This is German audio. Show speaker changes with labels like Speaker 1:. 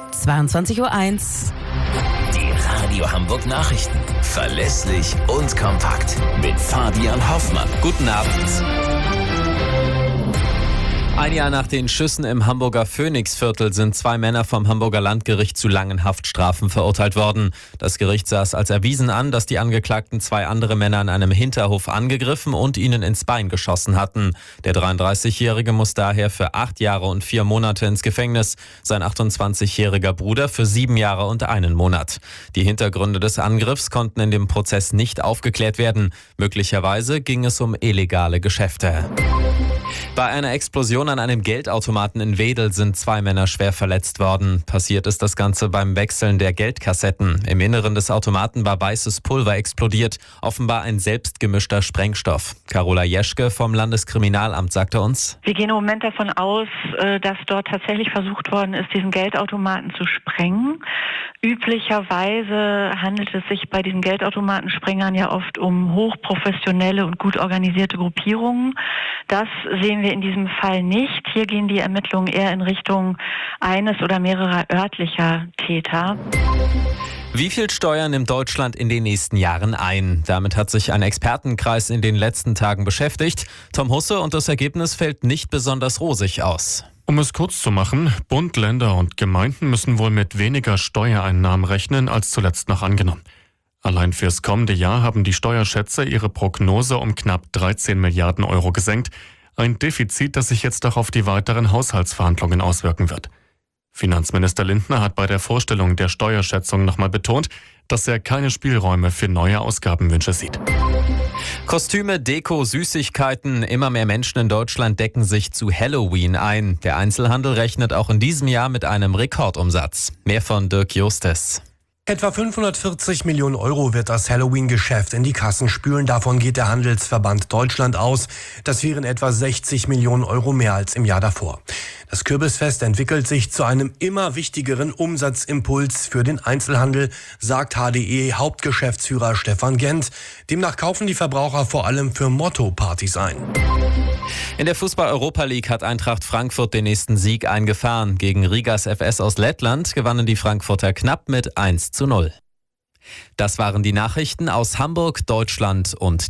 Speaker 1: 22:01 Uhr.
Speaker 2: Die Radio Hamburg Nachrichten. Verlässlich und kompakt. Mit Fabian Hoffmann.
Speaker 3: Guten Abend. Ein Jahr nach den Schüssen im Hamburger Phoenixviertel sind 2 Männer vom Hamburger Landgericht zu langen Haftstrafen verurteilt worden. Das Gericht sah es als erwiesen an, dass die Angeklagten 2 andere Männer in einem Hinterhof angegriffen und ihnen ins Bein geschossen hatten. Der 33-Jährige muss daher für 8 Jahre und 4 Monate ins Gefängnis, sein 28-jähriger Bruder für 7 Jahre und 1 Monat. Die Hintergründe des Angriffs konnten in dem Prozess nicht aufgeklärt werden. Möglicherweise ging es um illegale Geschäfte. Bei einer Explosion an einem Geldautomaten in Wedel sind 2 Männer schwer verletzt worden. Passiert ist das Ganze beim Wechseln der Geldkassetten. Im Inneren des Automaten war weißes Pulver explodiert, offenbar ein selbstgemischter Sprengstoff. Carola Jeschke vom Landeskriminalamt sagte uns:
Speaker 4: Wir gehen im Moment davon aus, dass dort tatsächlich versucht worden ist, diesen Geldautomaten zu sprengen. Üblicherweise handelt es sich bei diesen Geldautomatensprengern ja oft um hochprofessionelle und gut organisierte Gruppierungen. Das sehen wir in diesem Fall nicht. Hier gehen die Ermittlungen eher in Richtung eines oder mehrerer örtlicher Täter.
Speaker 3: Wie viel Steuer nimmt Deutschland in den nächsten Jahren ein? Damit hat sich ein Expertenkreis in den letzten Tagen beschäftigt. Tom Husse, und das Ergebnis fällt nicht besonders rosig aus.
Speaker 5: Um es kurz zu machen, Bund, Länder und Gemeinden müssen wohl mit weniger Steuereinnahmen rechnen als zuletzt noch angenommen. Allein fürs kommende Jahr haben die Steuerschätzer ihre Prognose um knapp 13 Milliarden Euro gesenkt. Ein Defizit, das sich jetzt auch auf die weiteren Haushaltsverhandlungen auswirken wird. Finanzminister Lindner hat bei der Vorstellung der Steuerschätzung nochmal betont, dass er keine Spielräume für neue Ausgabenwünsche sieht.
Speaker 3: Kostüme, Deko, Süßigkeiten. Immer mehr Menschen in Deutschland decken sich zu Halloween ein. Der Einzelhandel rechnet auch in diesem Jahr mit einem Rekordumsatz. Mehr von Dirk Justes.
Speaker 6: Etwa 540 Millionen Euro wird das Halloween-Geschäft in die Kassen spülen. Davon geht der Handelsverband Deutschland aus. Das wären etwa 60 Millionen Euro mehr als im Jahr davor. Das Kürbisfest entwickelt sich zu einem immer wichtigeren Umsatzimpuls für den Einzelhandel, sagt HDE-Hauptgeschäftsführer Stefan Gent. Demnach kaufen die Verbraucher vor allem für Motto-Partys ein.
Speaker 3: In der Fußball-Europa League hat Eintracht Frankfurt den nächsten Sieg eingefahren. Gegen Rigas FS aus Lettland gewannen die Frankfurter knapp mit 1:0. Das waren die Nachrichten aus Hamburg, Deutschland und